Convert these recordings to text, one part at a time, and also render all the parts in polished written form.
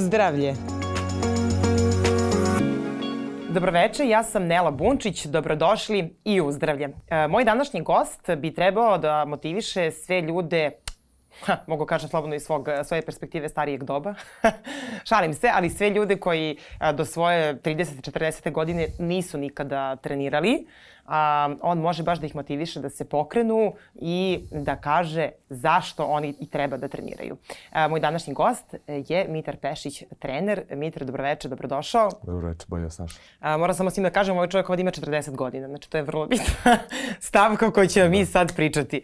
Uzdravlje. Dobroveče, ja sam Nela Bunčić, dobrodošli i uzdravlje. Moj današnji gost bi trebao da motiviše sve ljude, mogu kažem slobodno iz svoje perspektive starijeg doba, šalim se, ali sve ljude koji do svoje 30-40 godine nisu nikada trenirali. On može baš da ih motiviše da se pokrenu i da kaže zašto oni i treba da treniraju. Moj današnji gost je Mitar Pešić, trener. Mitar, dobroveče, dobrodošao. Dobroveče, bolje vas našao. Moram samo s tim da kažem, ovaj čovjek ovdje ima 40 godina, znači to je vrlo bitna stavka o kojoj ćemo mi sad pričati.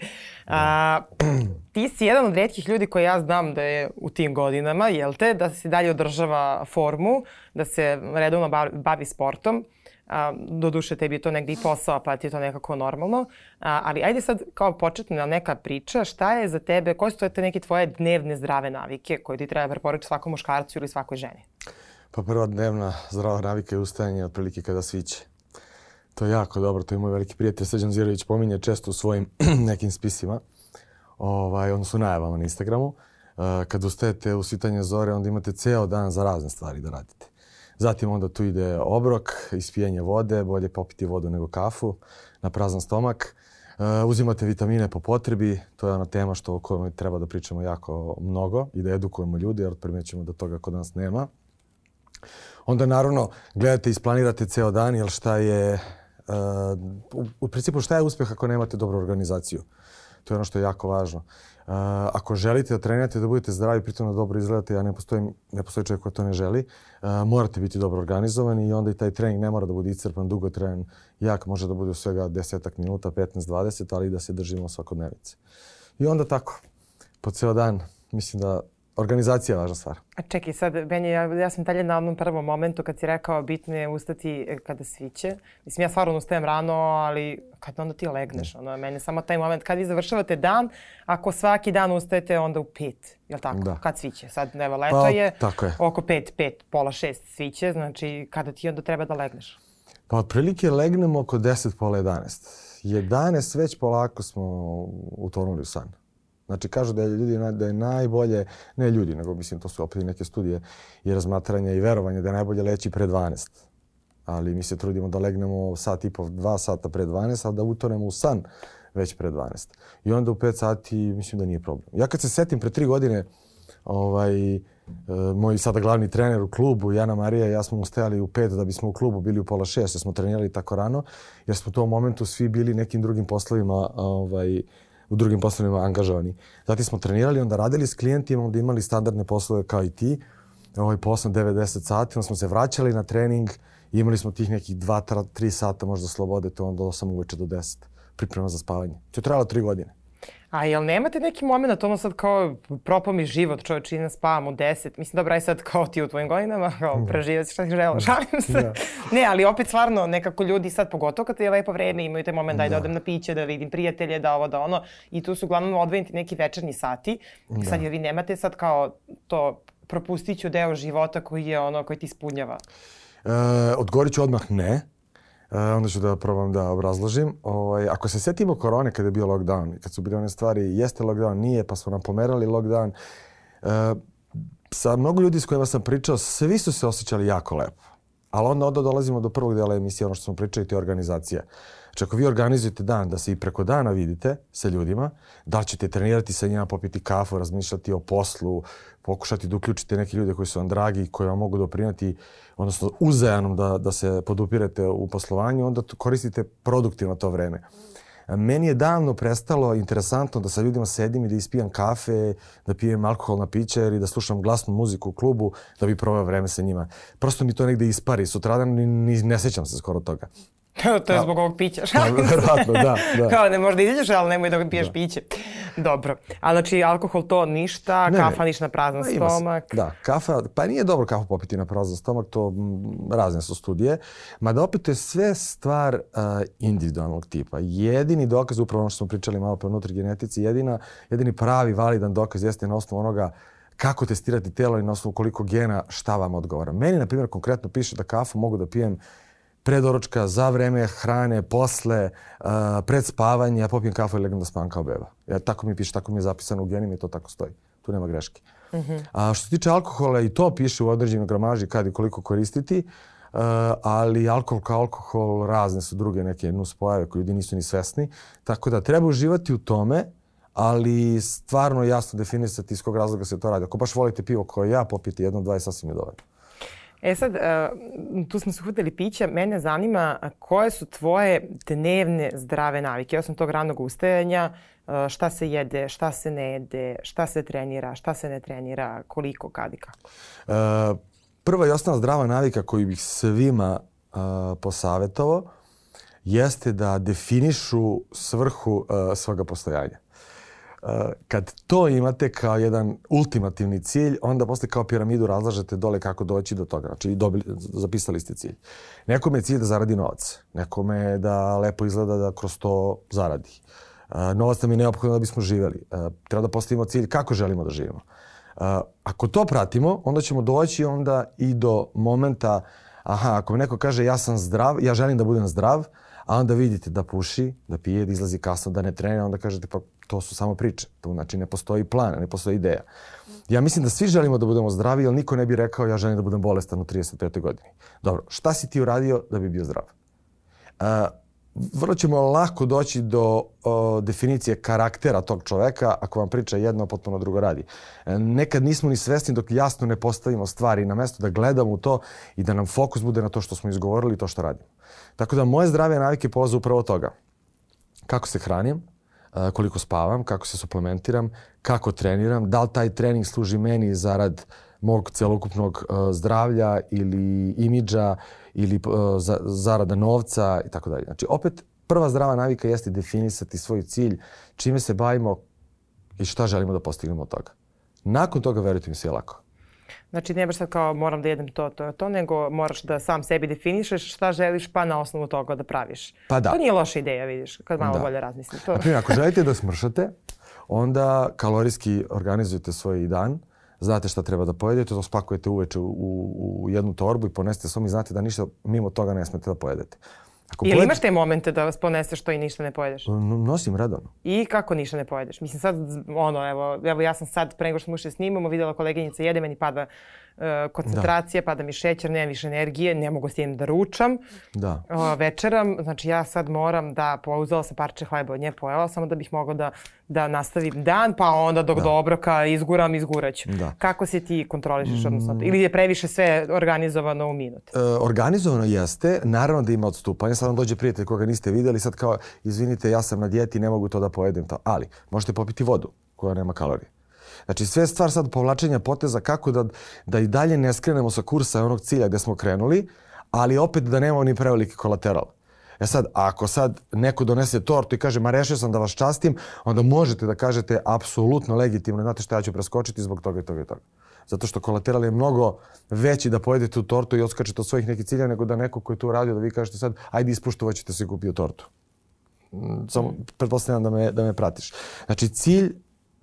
Ti si jedan od retkih ljudi koji ja znam da je u tim godinama, jel te, da se dalje održava formu, da se redovno bavi sportom. Doduše tebi je to negdje i posao, pa ti je to nekako normalno. Ali ajde sad kao početna neka priča, šta je za tebe, koje su te neke tvoje dnevne zdrave navike koje ti treba preporučiti svakom muškarcu ili svakoj ženi? Pa prva dnevna zdrava navika je ustajanje otprilike kada sviće. To je jako dobro, to je moj veliki prijatelj Srđan Zirović pominje često u svojim nekim spisima, odnosno najavama na Instagramu. Kad ustajete u svitanje zore, onda imate ceo dan za razne stvari da radite. Zatim onda tu ide obrok, ispijanje vode, bolje popiti vodu nego kafu na prazan stomak. Uzimate vitamine po potrebi, to je ona tema o kojoj treba da pričamo jako mnogo i da edukujemo ljudi, jer primećujemo da toga kod nas nema. Onda naravno gledate i isplanirate ceo dan, jer šta je, u principu šta je uspjeh ako nemate dobru organizaciju? To je ono što je jako važno. Ako želite da trenirate, da budete zdravi, pritom da dobro izgledate, a ne postoji čovjek koji to ne želi, morate biti dobro organizovani i onda i taj trening ne mora da bude iscrpan, dugotrajan, jak, može da bude u svega 10 minuta, 15-20, ali da se držimo svakodnevice. I onda tako, po ceo dan, mislim da organizacija je važna stvar. A čekaj, sad, Benja, ja sam dalje na onom prvom momentu kad si rekao bitno je ustati kada sviće. Mislim, ja stvarno ustajem rano, ali kad onda ti legneš, meni samo taj moment kad vi završavate dan, ako svaki dan ustajete onda u 5, jel tako? Da. Kad sviće? Sad, evo, leto je oko 5, pola 6 sviće, znači kada ti onda treba da legneš? Pa otprilike legnemo oko 10, pola 11. 11 već polako smo utonuli u san. Znači, kažu da je najbolje, ne ljudi, nego mislim to su opet i neke studije i razmatranja i verovanja da je najbolje leći pre 12. Ali mi se trudimo da legnemo sat i pol, 2 sata pre 12, ali da utonemo u san već pre 12. I onda u 5 sati mislim da nije problem. Ja kad se setim pre 3 godine, moj sada glavni trener u klubu, Jana Marija, ja smo ustajali u 5 da bismo u klubu bili u pola 6, jer smo trenirali tako rano, jer smo u tom momentu svi bili nekim drugim poslovima u drugim poslovima angažovani. Zatim smo trenirali, onda radili s klijentima, onda imali standardne poslove kao i ti, po 8-9-10 sati, onda smo se vraćali na trening i imali smo tih nekih 2-3 sata možda slobode, to onda 8 uveče do 10, priprema za spavanje. To je trajalo 3 godine. A jel nemate neki moment, ono sad kao propao mi život, čovječe, idem spavam u 10, mislim dobra je sad kao ti u tvojim godinama, kao preživjeti šta ti žela, šalim se. Ne, ali opet stvarno nekako ljudi sad, pogotovo kad je lepo vreme, imaju taj moment da odem na piće, da vidim prijatelje, da ovo, da ono, i tu su uglavnom odvojeni neki večernji sati. Sad jel vi nemate sad kao to propustit ću deo života koji je ono, koji ti ispunjava? Odgovorit ću odmah ne. Onda ću da probam da obrazložim. Ako se setimo korone kada je bio lockdown, kad su bile one stvari, jeste lockdown, nije, pa smo nam pomerali lockdown. Sa mnogo ljudi s kojima sam pričao, svi su se osjećali jako lepo. Ali onda dolazimo do prvog dela emisije, ono što smo pričali, to je organizacija. Znači, ako vi organizujete dan da se i preko dana vidite sa ljudima, da li ćete trenirati sa njima, popiti kafu, razmišljati o poslu, pokušati da uključite neke ljude koji su vam dragi, koji vam mogu doprinijeti, odnosno uzajamnom da se podupirete u poslovanju, onda koristite produktivno to vreme. Meni je davno prestalo interesantno da sa ljudima sedim i da ispijam kafe, da pijem alkoholna pića ili da slušam glasnu muziku u klubu da bi proveo vreme sa njima. Prosto mi to negde ispari. Sutradan ni ne sjećam se skoro toga. To je zbog ovog pića. Verovatno, da. Kao ne možda izađeš, ali nemoj da piješ piće. Dobro. A znači alkohol to ništa, kafa ništa na prazan stomak. Da, kafa, pa nije dobro kafu popiti na prazan stomak, to razne su studije. Mada opet je sve stvar individualnog tipa. Jedini dokaz, upravo ono što smo pričali malo po nutrigenetici, jedini pravi validan dokaz jeste na osnovu onoga kako testirati telo i na osnovu koliko gena šta vam odgovara. Meni, na primjer, konkretno piše da kafu mogu da pijem pre doručka, za vreme hrane, posle, pred spavanje, ja popijem kafu i legnem da spavam kao beba. Tako mi piše, tako mi je zapisano u genima i to tako stoji. tu nema greške. A što se tiče alkohola, i to piše u određenoj gramaži kad i koliko koristiti, ali alkohol kao alkohol, razne su druge neke nuspojave koje ljudi nisu ni svesni. Tako da treba uživati u tome, ali stvarno jasno definisati iz kog razloga se to radi. Ako baš volite pivo koje ja, popijete jedno, dva i sasvim je dovoljno. Sad, tu smo se uhvatili pića. Mene zanima koje su tvoje dnevne zdrave navike. Osim tog ranog ustajanja, šta se jede, šta se ne jede, šta se trenira, šta se ne trenira, koliko, kad i kako? Prva i osnovna zdrava navika koju bih svima posavjetovao jeste da definišu svrhu svoga postojanja. Kad to imate kao jedan ultimativni cilj, onda posle kao piramidu razlažete dole kako doći do toga. Znači, zapisali ste cilj. Nekome je cilj da zaradi novac. Nekome je da lepo izgleda da kroz to zaradi. Novac nam je neophodno da bismo živjeli. Treba da postavimo cilj kako želimo da živimo. Ako to pratimo, onda ćemo doći onda i do momenta, ako mi neko kaže ja sam zdrav, ja želim da budem zdrav, a onda vidite da puši, da pije, da izlazi kasno, da ne trenira, onda kažete pa to su samo priče. To znači ne postoji plan, ne postoji ideja. Ja mislim da svi želimo da budemo zdravi, jer niko ne bi rekao ja želim da budem bolestan u 35. godini. Dobro, šta si ti uradio da bi bio zdrav? Vrlo ćemo lako doći do definicije karaktera tog čoveka ako vam priča jedno, potpuno drugo radi. Nekad nismo ni svesni dok jasno ne postavimo stvari na mesto, da gledamo u to i da nam fokus bude na to što smo izgovorili i to što radimo. Tako da moje zdrave navike polaze upravo od toga. Kako se hranim, koliko spavam, kako se suplementiram, kako treniram, da li taj trening služi meni zarad mog celokupnog zdravlja ili imidža ili zarada novca i tako dalje. Znači, opet, prva zdrava navika jeste definisati svoj cilj, čime se bavimo i šta želimo da postignemo od toga. Nakon toga, verujte mi, sve je lako. Znači, ne baš sad kao moram da jedem to, nego moraš da sam sebi definišeš šta želiš pa na osnovu toga da praviš. Pa da. To nije loša ideja, vidiš, kad malo bolje razmislim. Naprimjer, ako želite da smršate, onda kalorijski organizujete svoj dan, znate šta treba da pojedete, to spakujete uveče u jednu torbu i ponesete svom i znate da ništa mimo toga ne smete da pojedete. Ili imaš te momente da vas poneseš to i ništa ne pojedeš? Nosim redovno. I kako ništa ne pojedeš? Mislim sad, evo ja sam sad, pre nego što smo ušli snimamo, vidjela koleginica jede, meni pada koncentracija, pada mi šećer, nemam više energije, ne mogu s tim da ručam. Večeram, znači ja sad moram da, uzela sam parče hleba od nje, pojela samo da bih mogla da nastavim dan, pa onda dok do obroka izguraću. Kako se ti kontrolišeš odnosno? Ili je previše sve organizovano u minut? Organizovano jeste, naravno da ima odstupanja. Sad vam dođe prijatelj koga niste vidjeli, sad kao, izvinite, ja sam na dijeti, ne mogu to da pojedem. Ali, možete popiti vodu koja nema kalorije. Znači, sve je stvar sad povlačenja poteza kako da i dalje ne skrenemo sa kursa onog cilja gde smo krenuli, ali opet da nemamo ni preveliki kolateral. Sad, ako sad neko donese tortu i kaže, ma rešio sam da vas častim, onda možete da kažete apsolutno legitimno, znate šta, ja ću preskočiti zbog toga i toga i toga. Zato što kolateral je mnogo veći da pojedete tu tortu i odskačete od svojih nekih cilja nego da neko koji je to uradio, da vi kažete sad, ajde ispuštovat ćete se kupio tortu. Samo pretpostavljam da me pratiš. Znači, cilj,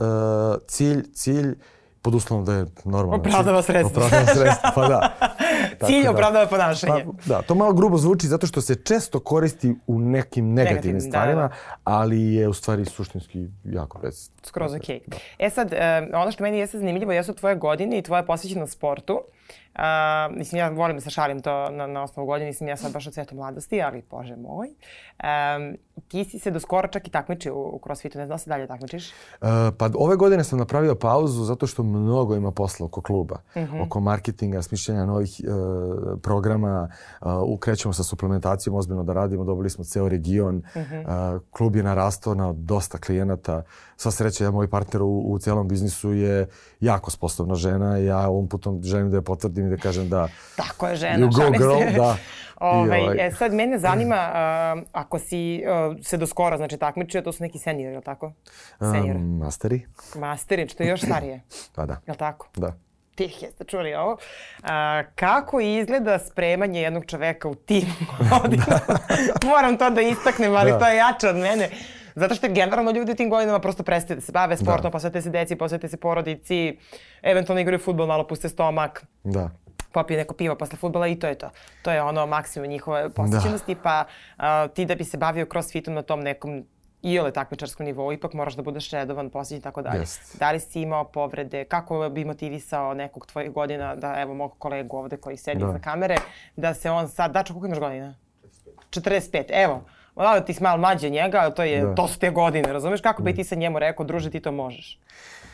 pod uslovom da je normalno. Opravdava sredstvo. Pa da. Cilj opravdava ponašanje. Da, to malo grubo zvuči zato što se često koristi u nekim negativnim stvarima, ali je u stvari suštinski jako precizno. Skroz okej. Sad, ono što meni jeste zanimljivo jesu tvoje godine i tvoja posvećenost sportu. Mislim, ja volim da se šalim to na osnovu godine, mislim, ja sad baš od cveta mladosti, ali bože moj. Ti si se do skoro čak i takmičio u CrossFitu, ne znam da se dalje takmičiš? Pa ove godine sam napravio pauzu zato što mnogo ima posla oko kluba, oko marketinga, smišljanja novih programa, krećemo sa suplementacijom, ozbiljno da radimo, dobili smo ceo region, klub je narastao na dosta klijenata. Sva sreća, moj partner u celom biznisu je jako sposobna žena i ja ovom putom želim da je potvrdim i da kažem da... Tako je žena, šalim se. Da. Sad mene zanima, ako si se do skora takmičio, to su neki seniori, je li tako? Masteri. Masteri, što je još starije. Pa da. Je li tako? Da. Tih jeste čuli ovo. Kako izgleda spremanje jednog čoveka u tim godinama? Moram to da istaknem, ali to je jače od mene. Zato što generalno ljudi u tim godinama prosto prestaju da se bave sportom, posvete se deci, posvete se porodici, eventualno igraju fudbal, malo puste stomak, popije neko pivo posle fudbala i to je to. To je ono maksimum njihove posvećenosti, pa ti da bi se bavio crossfitom na tom nekom iole takmičarskom nivou, ipak moraš da budeš redovan, posjećen i tako dalje. Jest. Da li si imao povrede, kako bi motivisao nekog tvojih godina, da evo mog kolegu ovde koji sedi iza kamere, da se on sad, Dačo, koliko imaš godina? 45, evo. Malo ti si malo mlađe njega, ali to su te godine, razumeš? Kako bi ti sa njemu rekao, druže, ti to možeš?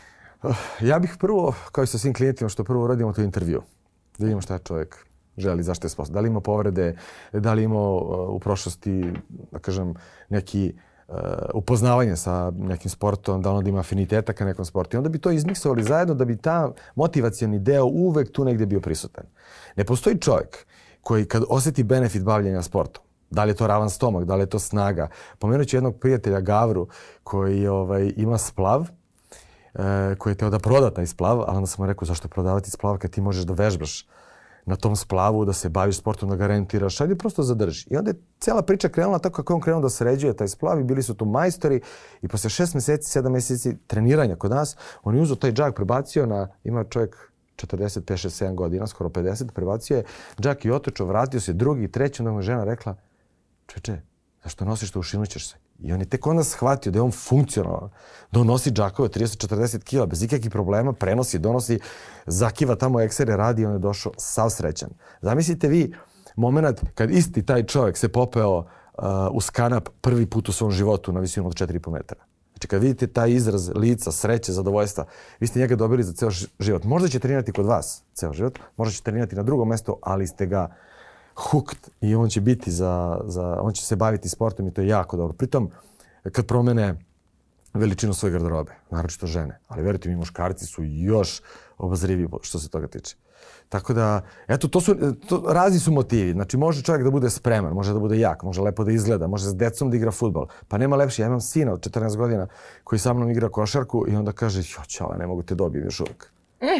Ja bih prvo, kao i sa svim klijentima, što prvo radimo to intervju. Da vidimo šta čovjek želi, zašto je sposoban. Da li ima povrede, da li imao u prošlosti, da kažem, neki upoznavanje sa nekim sportom, da onda ima afiniteta ka nekom sportu. I onda bi to izmiksovali zajedno da bi ta motivacioni deo uvek tu negde bio prisutan. Ne postoji čovjek koji kad osjeti benefit bavljenja sportom, da li je to ravan stomak, da li je to snaga. Pomenut ću jednog prijatelja Gavru koji ima splav, koji je teo da proda taj splav, ali onda sam mu rekao zašto prodavati splav kad ti možeš da vežbaš na tom splavu, da se baviš sportom, da ga rentiraš, ajde prosto zadrži. I onda je cijela priča krenula tako kako on krenuo da sređuje taj splav i bili su tu majstori i posle 6 mjeseci, 7 mjeseci treniranja kod nas, on je uzeo taj džak, prebacio na, ima čovjek 45, 6, 7 godina, skoro 50, prebacio je džak i otočao, vratio se drugi, treći, onda mu je žena rekla, čeče, zašto nosiš to, ušinućeš se? I on je tek onda shvatio da je on funkcionalan, da on nosi džakove 30-40 kila bez ikakvih problema, prenosi, donosi, zakiva tamo eksere, radi i on je došao sav srećan. Zamislite vi moment kad isti taj čovjek se popeo uz kanap prvi put u svom životu na visinu od 4,5 metara. Znači kad vidite taj izraz lica, sreće, zadovoljstva, vi ste njega dobili za ceo život. Možda će trenirati kod vas ceo život, možda će trenirati na drugom mjestu, ali ste ga hooked i on će biti on će se baviti sportom i to je jako dobro. Pritom, kad promene veličinu svoje garderobe, naročito žene, ali verujte mi, muškarci su još obazriviji što se toga tiče. Tako da, eto, razni su motivi. Znači, može čovjek da bude spreman, može da bude jak, može lepo da izgleda, može s decom da igra fudbal. Pa nema lepše, ja imam sina od 14 godina koji sa mnom igra košarku i onda kaže, čale, ne mogu te dobijem još uvijek.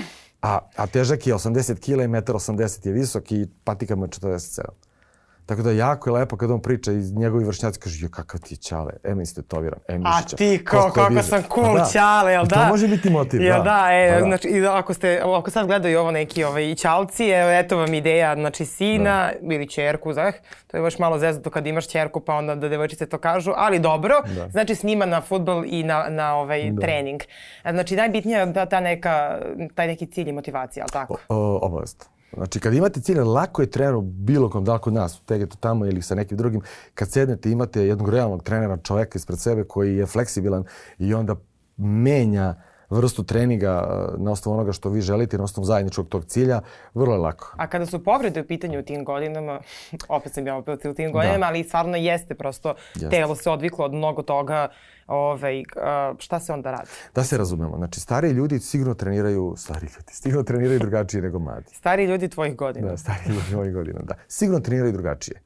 A težak je 80 kila i 1,80 m je visok i patika mu je 47. Tako da jako je lepo kad on priča i njegovi vršnjaci kažu, kakav ti je ćale, mi ste toviran, mišića. A ti kako sam cool ćale, jel da? To može biti motiv, jel da? Znači, ako sad gledaju ovo neki ćalci, eto vam ideja, znači sina ili ćerku, to je baš malo zeznuto kad imaš ćerku pa onda da devojčice to kažu, ali dobro, znači s njima na fudbal i na trening. Znači najbitnije je da taj neki cilj i motivacija, ali tako? Obavezno. Znači, kad imate cilj, lako je treneru bilo kom, da li kod nas, u Tegetu tamo ili sa nekim drugim, kad sednete imate jednog realnog trenera, čovjeka ispred sebe koji je fleksibilan i onda menja vrstu treninga na osnovu onoga što vi želite, na osnovu zajedničkog tog cilja, vrlo je lako. A kada su povrede u pitanju u tim godinama, opet sam ja opet u tim godinama, ali stvarno jeste prosto, telo se odviklo od mnogo toga, šta se onda radi? Da se razumemo, znači stariji ljudi sigurno treniraju, drugačije nego mladi. Stariji ljudi tvojih godina. Da, stariji ljudi tvojih godina, da. Sigurno treniraju drugačije.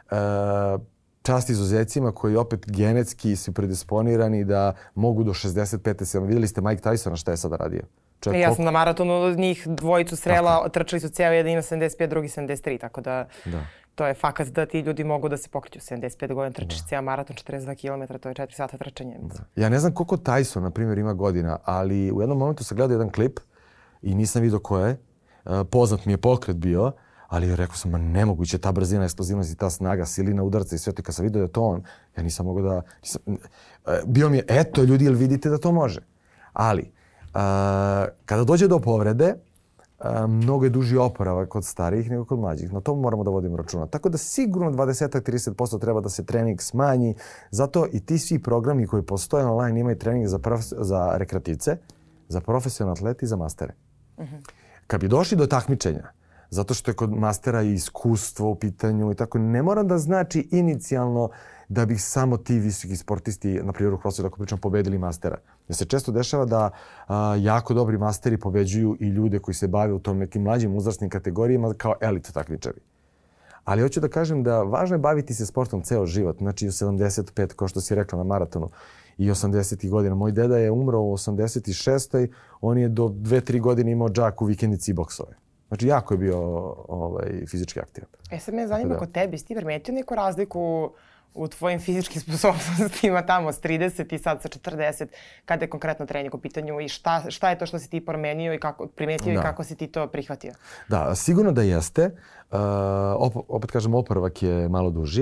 Čast izuzecima koji opet genetski su predisponirani da mogu do 65. Vidjeli ste Mike Tysona šta je sada radio? Ja sam na maratonu njih dvojicu srela, trčali su cijel, jedan ima 75, drugi 73, tako da to je fakat da ti ljudi mogu da se pokreću 75 godina, trčiš cijel maraton, 42 km, to je 4 sata trčanja. Ja ne znam koliko Tyson, na primjer, ima godina, ali u jednom momentu sam gledao jedan klip i nisam vidio ko je, poznat mi je pokret bio, ali rekao sam, nemoguće, ta brzina, eksplozivnost i ta snaga, silina udarca i sve to. Kad sam vidio da je to on, ja nisam mogao da... Bio mi je, eto ljudi, jel vidite da to može? Ali, kada dođe do povrede, mnogo je duži oporavak kod starijih nego kod mlađih. Na to moramo da vodimo računa. Tako da sigurno 20-30% treba da se trening smanji. Zato i ti svi programi koji postoje online imaju trening za rekreativce, za profesionalne atlete i za mastere. Kad bi došli do takmičenja, zato što je kod mastera i iskustvo u pitanju i tako, ne mora da znači inicijalno da bi samo ti visoki sportisti, na primjer u CrossFitu, ako pričam, pobedili mastera. Jer se često dešava da jako dobri masteri pobeđuju i ljude koji se bave u tom nekim mlađim uzrasnim kategorijama kao elit takmičari. Ali hoću da kažem da važno je baviti se sportom ceo život. Znači u 75, kao što si rekla na maratonu, i 80. godina. Moj deda je umro u 86. On je do 2-3 godine imao džak u vikendici i boksove. Znači, jako je bio fizički aktivan. Sad me zanima kod tebi, si ti primetio neku razliku u tvojim fizičkim sposobnostima tamo s 30 i sad sa 40, kada je konkretno trening u pitanju i šta je to što si ti promenio i primetio i kako si ti to prihvatio? Da, sigurno da jeste. Opet kažem, oporavak je malo duži.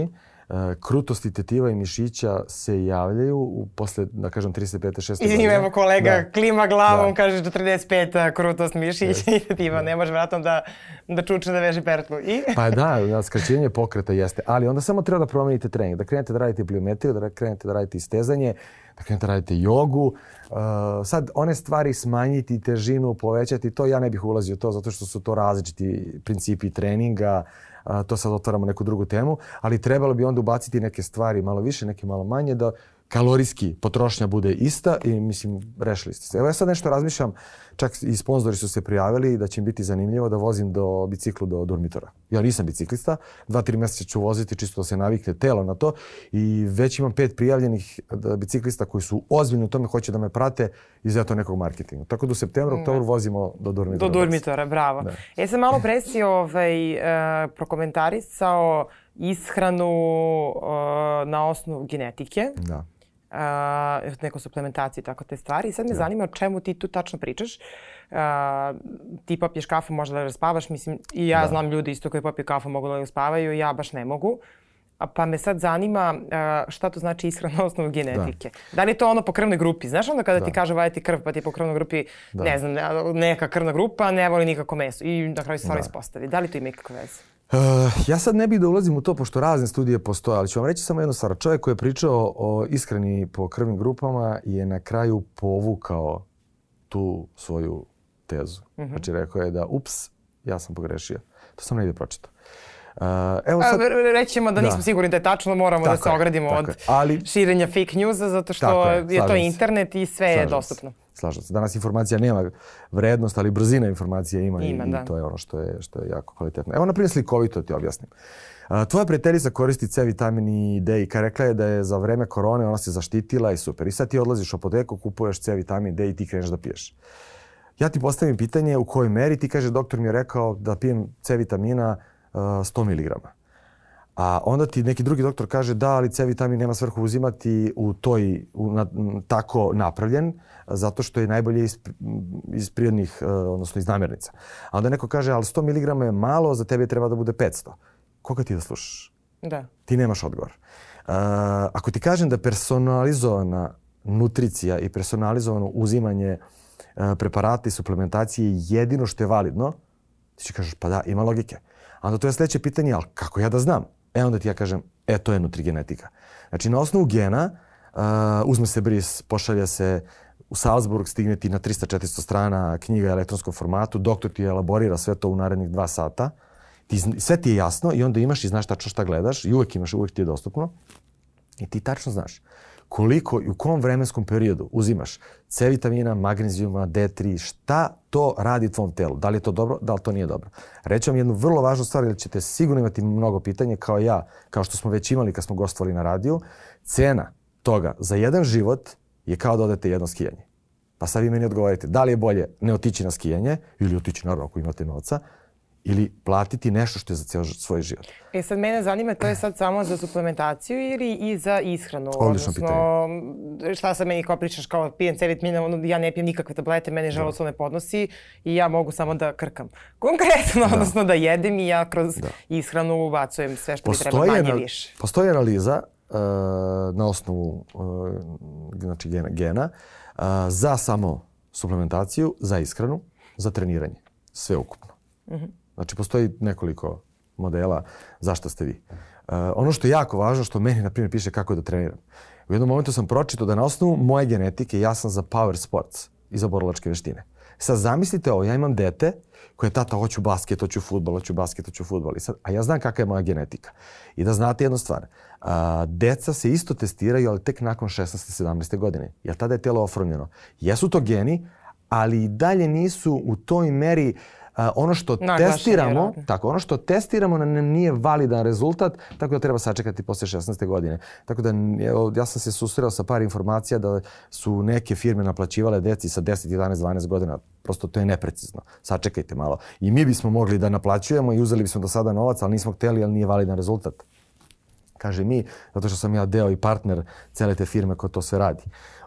krutosti tetiva i mišića se javljaju posle, da kažem, 35. 6. godine. Izvim, evo kolega, klima glavom, kaže 45 krutost mišića i tetiva. Ne može vratno da čučne da veže pertlu. Pa da, skraćenje pokreta jeste. Ali onda samo treba da promenite trening. Da krenete da radite pliometriju, da krenete da radite istezanje, da krenete da radite jogu. Sad, one stvari smanjiti težinu, povećati, to ja ne bih ulazio to, zato što su to različiti principi treninga. To sad otvaramo neku drugu temu, ali trebalo bi onda ubaciti neke stvari malo više, neke malo manje, da kalorijski potrošnja bude ista i mislim, rešili ste se. Evo ja sad nešto razmišljam, čak i sponzori su se prijavili da će im biti zanimljivo da vozim biciklu do Durmitora. Ja nisam biciklista, 2-3 mjeseca ću voziti čisto da se navikne telo na to i već imam 5 prijavljenih biciklista koji su ozbiljni u tome, hoće da me prate iz nekog marketinga. Tako da u septembru, oktobru vozimo do Durmitora. Do Durmitora, bravo. Da. Sam malo pre si prokomentarisao ishranu na osnovu genetike. Da. Neku suplementaciju, tako te stvari. I sad me zanima o čemu ti tu tačno pričaš. Ti popiješ kafu, možda da spavaš. Mislim, i ja znam ljudi isto koji popiju kafu mogu da uspavaju, ja baš ne mogu. Pa me sad zanima šta to znači ishrana na osnovu genetike. Da li je to ono po krvnoj grupi? Znaš onda kada ti kaže vaditi krv pa ti po krvnoj grupi, ne znam, neka krvna grupa ne voli nikako meso i na kraju se stvari ispostavi. Da li to ima ikakve veze? Ja sad ne bih da ulazim u to, pošto razne studije postoje, ali ću vam reći samo jednu stvar. Čovjek koji je pričao o ishrani po krvnim grupama je na kraju povukao tu svoju tezu. Znači rekao je da ups, ja sam pogrešio. To sam negdje pročitao. Rećemo da nismo sigurni da je tačno, moramo da se ogradimo od širenja fake newsa, zato što je to internet i sve je dostupno. Slažem se. Danas informacija nema vrednost, ali brzina informacije ima i to je ono što je jako kvalitetno. Evo, na primjer, slikovito ti objasnim. Tvoja prijateljica koristi C vitamin i D i rekla je da je za vreme korone ona se zaštitila i super. I sad ti odlaziš u apoteku, kupuješ C vitamin D i ti kreneš da piješ. Ja ti postavim pitanje u kojoj meri, ti kaže doktor mi je rekao da pijem C vitamina 100 mg. A onda ti neki drugi doktor kaže da, ali C vitamin nema svrhu uzimati tako napravljen, zato što je najbolje iz prirodnih, odnosno iz namirnica. A onda neko kaže, ali 100 mg je malo, za tebe treba da bude 500. Koga ti da slušaš? Da. Ti nemaš odgovor. Ako ti kažem da personalizovana nutricija i personalizovano uzimanje preparata i suplementacije je jedino što je validno, ti će kažeš, pa da, ima logike. A onda to je sljedeće pitanje, ali kako ja da znam? Onda ti ja kažem, to je nutrigenetika. Znači, na osnovu gena uzme se bris, pošalje se u Salzburg, stigne ti na 300-400 strana knjiga u elektronskom formatu, doktor ti elaborira sve to u narednih 2 sata. Sve ti je jasno i onda imaš i znaš tačno šta gledaš i uvek ti je dostupno. I ti tačno znaš koliko i u kom vremenskom periodu uzimaš C vitamina, magnezijuma, D3, šta to radi tvom telu. Da li je to dobro, da li to nije dobro. Reći vam jednu vrlo važnu stvar, jer ćete sigurno imati mnogo pitanja kao ja, kao što smo već imali kad smo gostovali na radiju. Cena toga za jedan život je kao da odete jedno skijanje. Pa sad vi meni odgovorite, da li je bolje ne otići na skijanje ili otići naravno ako imate novca, ili platiti nešto što je za cijel svoj život. Sad mene zanima, to je sad samo za suplementaciju ili i za ishranu? Odlično pitanje. Šta sad meni kao pričaš, kao pijem C vitamina, ja ne pijem nikakve tablete, mene želudac ne podnosi i ja mogu samo da krkam. Konkretno, odnosno da jedem i ja kroz ishranu ubacujem sve što mi treba manje više. Postoji analiza na osnovu gena za samo suplementaciju, za ishranu, za treniranje. Sve ukupno. Znači, postoji nekoliko modela zašto ste vi. Ono što je jako važno, što meni, na primjer, piše kako da treniram. U jednom momentu sam pročitao da na osnovu moje genetike ja sam za power sports i za borilačke veštine. Sad zamislite ovo, ja imam dete koje je tata, hoću basket, hoću fudbal. A ja znam kakva je moja genetika. I da znate jednu stvar, deca se isto testiraju, ali tek nakon 16. 17. godine. Jer tada je telo oformljeno. Jesu to geni, ali i dalje nisu u toj meri ono što testiramo nam nije validan rezultat, tako da treba sačekati posle 16. godine. Tako da ja sam se susreo sa par informacija da su neke firme naplaćivale deci sa 10, 11, 12 godina. Prosto to je neprecizno. Sačekajte malo. I mi bismo mogli da naplaćujemo i uzeli bismo do sada novac, ali nismo hteli, ali nije validan rezultat. Kaže mi, zato što sam ja deo i partner cele te firme koja to sve radi.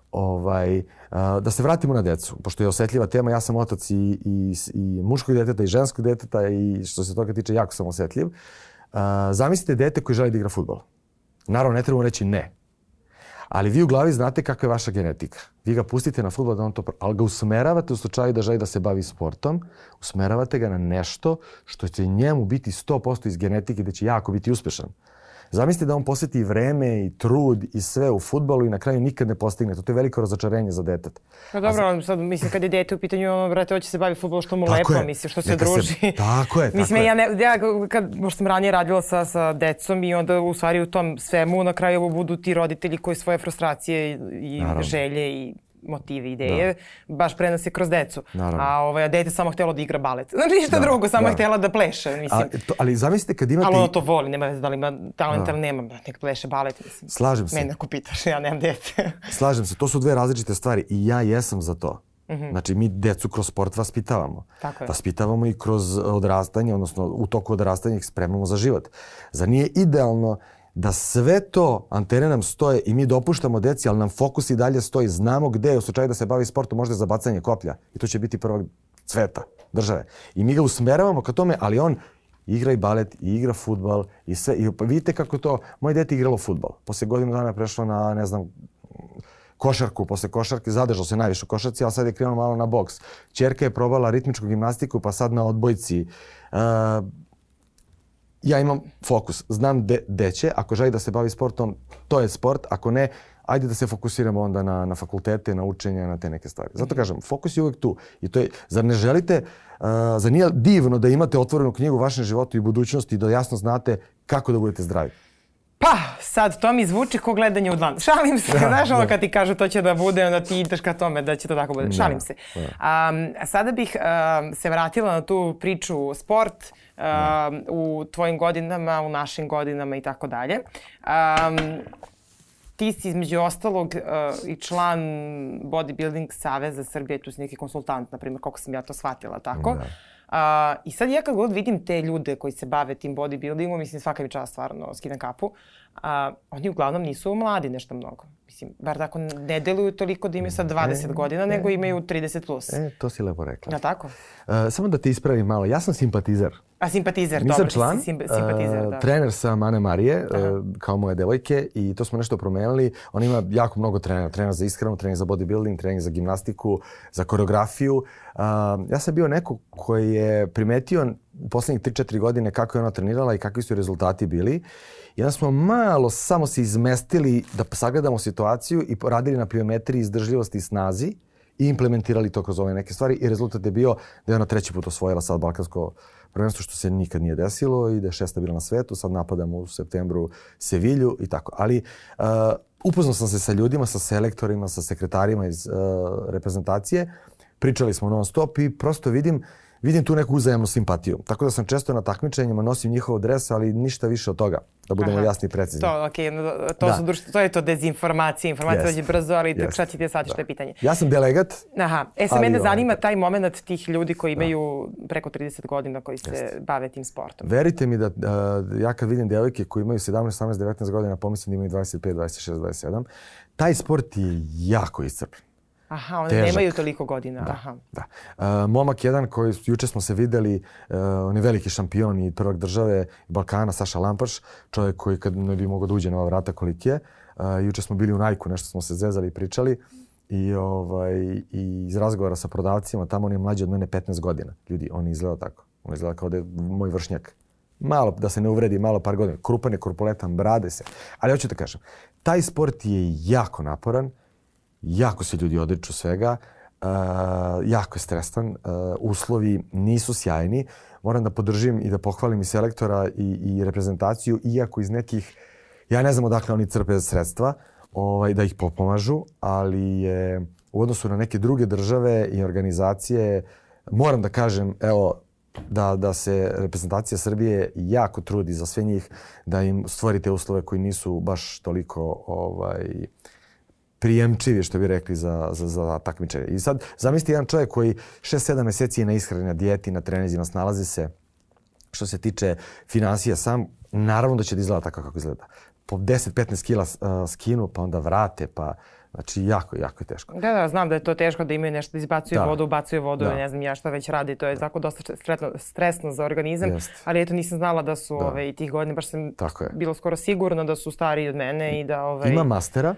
Da se vratimo na decu, pošto je osetljiva tema, ja sam otac i muškog deteta i ženskog deteta i što se toga tiče jako sam osetljiv. Zamislite dete koji želi da igra fudbal. Naravno, ne trebamo reći ne. Ali vi u glavi znate kakva je vaša genetika. Vi ga pustite na fudbal da on to... Ali ga usmeravate u slučaju da želi da se bavi sportom. Usmeravate ga na nešto što će njemu biti 100% iz genetike, da će jako biti uspešan. Zamislite da on posveti vreme i trud i sve u fudbalu i na kraju nikad ne postigne. To je veliko razočarenje za deteta. Pa dobro, sad mislim kad je dete u pitanju, brate, hoće se bavi fudbalom što mu lepo, mislim, što se druži. Tako je, mislim, ja možda sam ranije radila sa decom i onda u stvari u tom svemu na kraju budu ti roditelji koji svoje frustracije i želje i motive, ideje, baš prenose kroz decu. A dete samo htjelo da igra balet. Znači ništa drugo, samo je htjela da pleše. Mislim. Ali zamislite kad imate... Ali ono to voli, nema veze da li ima talent ili nema, nek pleše balet. Mislim. Slažem se. Mene ako pitaš, ja nemam dete. Slažem se, to su dve različite stvari i ja jesam za to. Znači mi decu kroz sport vaspitavamo. Vaspitavamo i kroz odrastanje, odnosno u toku odrastanja ih spremamo za život. Zar nije idealno da sve to antene nam stoje i mi dopuštamo deci, ali nam fokus i dalje stoji. Znamo gde je u slučaju da se bavi sportom, možda za bacanje koplja. I to će biti prvog cveta države. I mi ga usmeravamo ka tome, ali on igra i balet, i igra fudbal, i sve. I vidite kako to... Moje dete igralo fudbal. Posle godinu dana prešlo na, ne znam, košarku. Posle košarke zadržao se najviše u košarci, ali sad je krenuo malo na boks. Ćerka je probala ritmičku gimnastiku, pa sad na odbojci. Ja imam fokus. Znam gde će. Ako želi da se bavi sportom, to je sport. Ako ne, ajde da se fokusiramo onda na fakultete, na učenje, na te neke stvari. Zato kažem, fokus je uvijek tu. I to je, zar ne želite, zar nije divno da imate otvorenu knjigu u vašem životu i budućnosti i da jasno znate kako da budete zdravi? Pa, sad to mi zvuči ko gledanje u dlan. Šalim se, znaš ono kad ti kažu to će da bude, onda ti ideš ka tome da će to tako bude. Šalim se. Sada bih se vratila na tu priču sport u tvojim godinama, u našim godinama i tako dalje. Ti si između ostalog i član Bodybuilding Saveza Srbije, tu si neki konsultant, na primjer, koliko sam ja to shvatila, tako? I sad ja kad god vidim te ljude koji se bave tim bodybuildingom, mislim svaka mi čast stvarno, skidam kapu, oni uglavnom nisu mladi nešto mnogo. Mislim, bar tako ne deluju toliko da imaju sad 20 godina, nego imaju 30 plus. To si lepo rekla. Da, tako? Samo da te ispravim malo, ja sam simpatizer. A simpatizer, dobro. Nisam član, simpatizer, da. Trener sam Ane Marije, kao moje devojke, i to smo nešto promenili. On ima jako mnogo trenera. Trener za ishranu, trener za bodybuilding, trener za gimnastiku, za koreografiju. Ja sam bio neko koji je primetio u poslednjih 3-4 godine kako je ona trenirala i kakvi su rezultati bili. I onda smo malo samo se izmestili da sagledamo situaciju i radili na pliometriji, izdržljivosti i snazi i implementirali to kroz ove neke stvari. I rezultat je bio da je ona 3. put osvojila sad balkansko prvenstvo, što se nikad nije desilo i da je 6. bila na svetu. Sad napadamo u septembru Sevilju i tako. Ali upoznao sam se sa ljudima, sa selektorima, sa sekretarima iz reprezentacije. Pričali smo non stop i prosto vidim tu neku uzajamnu simpatiju. Tako da sam često na takmičenjima, nosim njihov dres, ali ništa više od toga. Da budemo jasni i precizni. To je to dezinformacija. Informacija dođe brzo, ali šta će ti shvatiš, to je pitanje. Ja sam delegat. Sad mene zanima taj moment tih ljudi koji imaju preko 30 godina koji se bave tim sportom. Verite mi da ja kad vidim devojke koji imaju 17, 18, 19 godina, pomislim da imaju 25, 26, 27, taj sport je jako iscrpan. Aha, oni nemaju toliko godina. Da. Momak jedan koji juče smo se videli, on je veliki šampion i prvak države Balkana, Saša Lampaš, čovjek koji kad ne bi mogao da uđe na ova vrata koliki je. Juče smo bili u Nike-u, nešto smo se zezali i pričali i iz razgovora sa prodavcima, tamo on je mlađi od mene 15 godina. Ljudi, on izgleda tako. On izgleda kao da je moj vršnjak. Malo, da se ne uvredi, malo par godina. Krupan je, korpulentan, brade se. Ali hoću da kažem, taj sport je jako naporan. Jako se ljudi odriču svega, jako je stresan, uslovi nisu sjajni. Moram da podržim i da pohvalim i selektora i reprezentaciju, iako iz nekih, ja ne znam odakle oni crpe sredstva, da ih pomažu, ali je u odnosu na neke druge države i organizacije, moram da kažem, evo, da se reprezentacija Srbije jako trudi za sve njih, da im stvori te uslove koji nisu baš toliko prijemčivi, što bi rekli, za takmičenje. I sad, zamislite jedan čovjek koji 6-7 mjeseci je na ishrani, na dijeti, na treninzima, snalazi se. Što se tiče finansija sam, naravno da će da izgleda tako kako izgleda. Po 10-15 kila skinu, pa onda vrate, pa Znači, jako je teško. Da, znam da je to teško da imaju nešto da izbacuju vodu, ubacuju vodu, ne znam ja šta već radi. To je tako dosta stresno za organizam. Ali eto, nisam znala da su tih godina, baš sam bilo skoro sigurno da su stariji od mene i da... Ima mastera,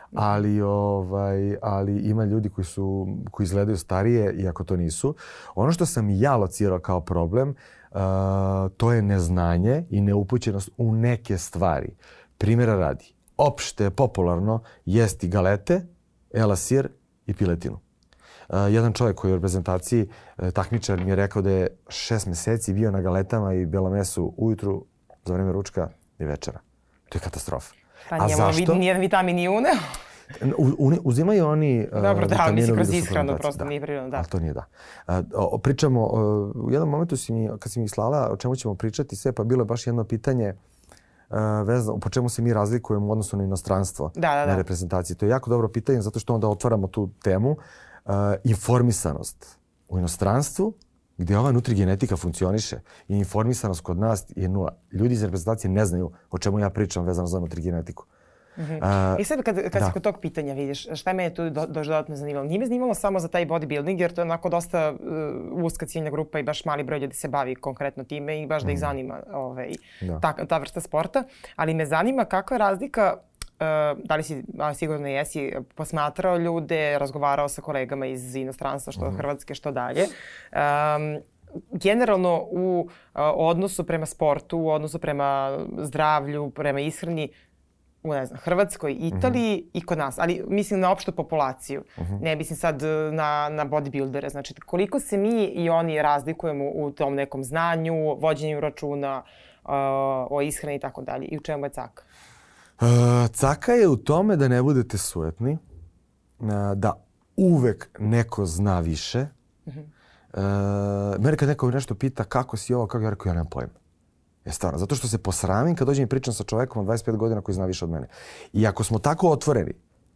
ali ima ljudi koji izgledaju starije, iako to nisu. Ono što sam ja locirao kao problem, to je neznanje i neupućenost u neke stvari. Primjera radi. Opšte, popularno, jesti galete, elasir i piletinu. Jedan čovjek koji je u reprezentaciji, takmičar, mi je rekao da je 6 meseci bio na galetama i belom mesu ujutru, za vreme ručka i večera. To je katastrofa. Pa njemu nijedan vitamin nije uneo. Uzimaju oni dobro, da, mislim kroz ishranu, prosto nije prirodno, da. Ali to nije da. Pričamo, u jednom momentu kad si mi slala o čemu ćemo pričati sve, pa bilo je baš jedno pitanje vezano po čemu se mi razlikujemo u odnosu na inostranstvo, na reprezentaciji. To je jako dobro pitanje zato što onda otvaramo tu temu. Informisanost u inostranstvu, gdje ova nutrigenetika funkcioniše i informisanost kod nas je nula. Ljudi iz reprezentacije ne znaju o čemu ja pričam vezano za nutrigenetiku. I sad kad si kod tog pitanja vidiš, šta me je tu dodatno zanimalo? Nije me zanimalo samo za taj bodybuilding jer to je onako dosta uska ciljna grupa i baš mali broj ljudi se bavi konkretno time i baš da ih zanima ta vrsta sporta. Ali me zanima kakva je razlika, da li si, sigurno jesi, posmatrao ljude, razgovarao sa kolegama iz inostranstva, što Hrvatske, što dalje. Generalno u odnosu prema sportu, u odnosu prema zdravlju, prema ishrani, u Hrvatskoj, Italiji i kod nas, ali mislim na opštu populaciju. Ne mislim sad na bodybuildere. Znači, koliko se mi i oni razlikujemo u tom nekom znanju, vođenju računa, o ishrani i tako dalje. I u čemu je caka? Caka je u tome da ne budete sujetni, da uvek neko zna više. Mene kad neko nešto pita kako si ovo, kako ja rekao, ja nemam pojma. Stvarno, zato što se posramim kad dođem i pričam sa čovekom od 25 godina koji zna više od mene. I ako smo tako otvoreni,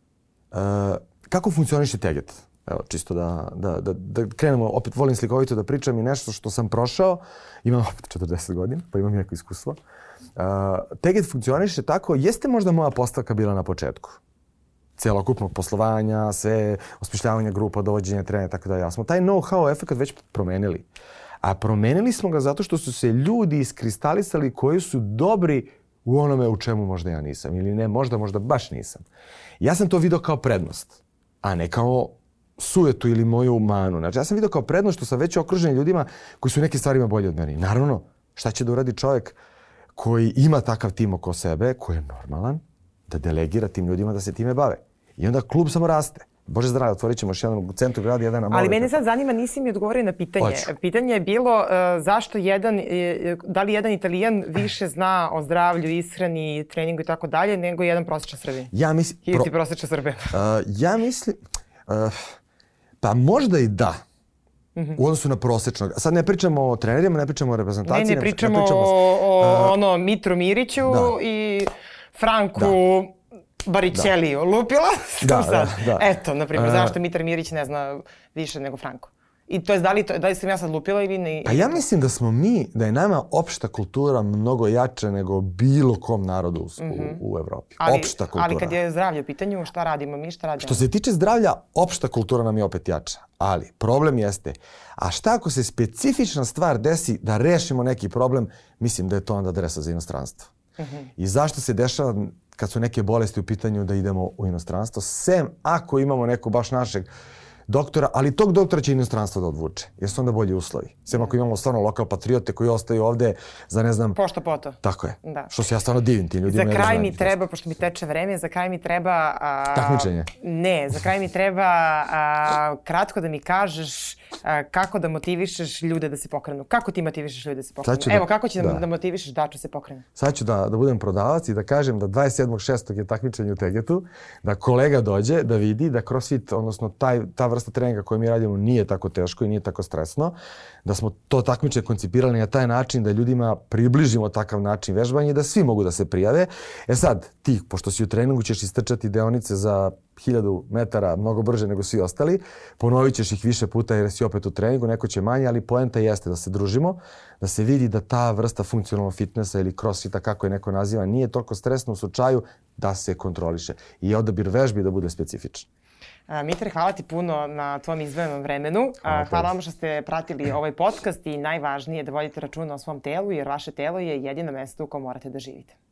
kako funkcioniše teget? Evo, čisto da krenemo, opet volim slikovito da pričam i nešto što sam prošao, imam opet 40 godina, pa imam neko iskustvo. Teget funkcioniše tako, jeste možda moja postavka bila na početku. Celokupnog poslovanja, sve, osmišljavanja grupa, dovođenja trenera, tako da ja smo taj know-how efekt već promenili. A promenili smo ga zato što su se ljudi iskristalisali koji su dobri u onome u čemu možda ja nisam. Ili ne, možda baš nisam. Ja sam to vidio kao prednost, a ne kao sujetu ili moju manu. Znači, ja sam vidio kao prednost što sam već okružen ljudima koji su nekim stvarima bolji od mene. Naravno, šta će da uradi čovjek koji ima takav tim oko sebe, koji je normalan, da delegira tim ljudima da se time bave. I onda klub samo raste. Bože zdravlje, otvorit ćemo još jedan u centru grada, jedan na more. Ali mene sad zanima, nisi mi odgovorio na pitanje. Pitanje je bilo zašto da li jedan Italijan više zna o zdravlju, ishrani, treningu i tako dalje, nego jedan prosječan Srbin? Ili ti prosječan Srbin? Ja mislim, pa možda i da. U odnosu na prosječnog. Sad ne pričamo o trenerima, ne pričamo o reprezentaciji. Ne pričamo o Mitru Miriću i Franku Baričeliju. Lupila? Da. Eto, na primjer, zašto Mitar Mirić ne zna više nego Franko? I to je, da li sam ja sad lupila ili ne? Pa ja mislim da je nama opšta kultura mnogo jača nego bilo kom narodu u Evropi. Opšta kultura. Ali kad je zdravlje u pitanju, šta radimo mi, šta radimo? Što se tiče zdravlja, opšta kultura nam je opet jača. Ali problem jeste, a šta ako se specifična stvar desi da rešimo neki problem, mislim da je to onda adresa za inostranstvo. I zašto se dešava kad su neke bolesti u pitanju da idemo u inostranstvo, sem ako imamo neko baš našeg doktora, ali tog doktora će inostranstvo da odvuče, jer su onda bolji uslovi. Sem ako imamo stvarno lokal patriote koji ostaju ovde za ne znam... Pošto poto. Tako je. Što se ja stvarno divim tim ljudima. Za kraj mi treba, pošto mi teče vreme, za kraj mi treba... Takmičenje. Ne, za kraj mi treba kratko da mi kažeš kako da motivišeš ljude da se pokrenu. Kako ti motivišeš ljude da se pokrenu? Evo, kako će da motivišeš Daču da se pokrene? Sad ću da budem prodavac i da kažem da 27.6. je takmičenje u Tegetu, da kolega dođe, da vidi da CrossFit, odnosno ta vrsta treninga koju mi radimo nije tako teško i nije tako stresno, da smo to takmičenje koncipirali na taj način da ljudima približimo takav način vežbanja i da svi mogu da se prijave. Sad, ti, pošto si u treningu, ćeš istrčati deonice za 1000 metara mnogo brže nego svi ostali. Ponovit ćeš ih više puta jer si opet u treningu, neko će manje, ali poenta jeste da se družimo, da se vidi da ta vrsta funkcionalnog fitnessa ili crossfita, kako je neko naziva, nije toliko stresno u slučaju da se kontroliše i odabir vežbi da bude specifičan. Mitre, hvala ti puno na tvom izdvojenom vremenu. Hvala vam što ste pratili ovaj podcast i najvažnije je da vodite računa o svom telu jer vaše telo je jedino mesto u kojem morate da živite.